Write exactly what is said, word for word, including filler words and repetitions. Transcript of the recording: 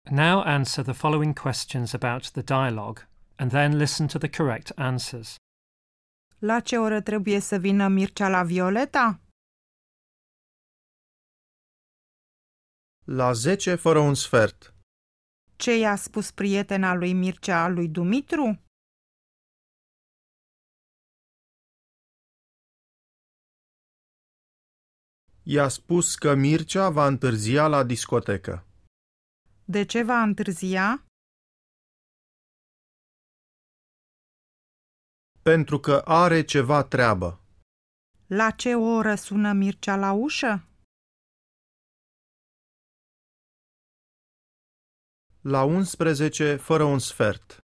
Now answer the following questions about the dialogue and then listen to the correct answers. La ce oră trebuie să vină Mircea la Violeta? La zece fără un sfert. Ce i-a spus prietena lui Mircea lui Dumitru? I-a spus că Mircea va întârzia la discotecă. De ce va întârzia? Pentru că are ceva treabă. La ce oră sună Mircea la ușă? La unsprezece fără un sfert.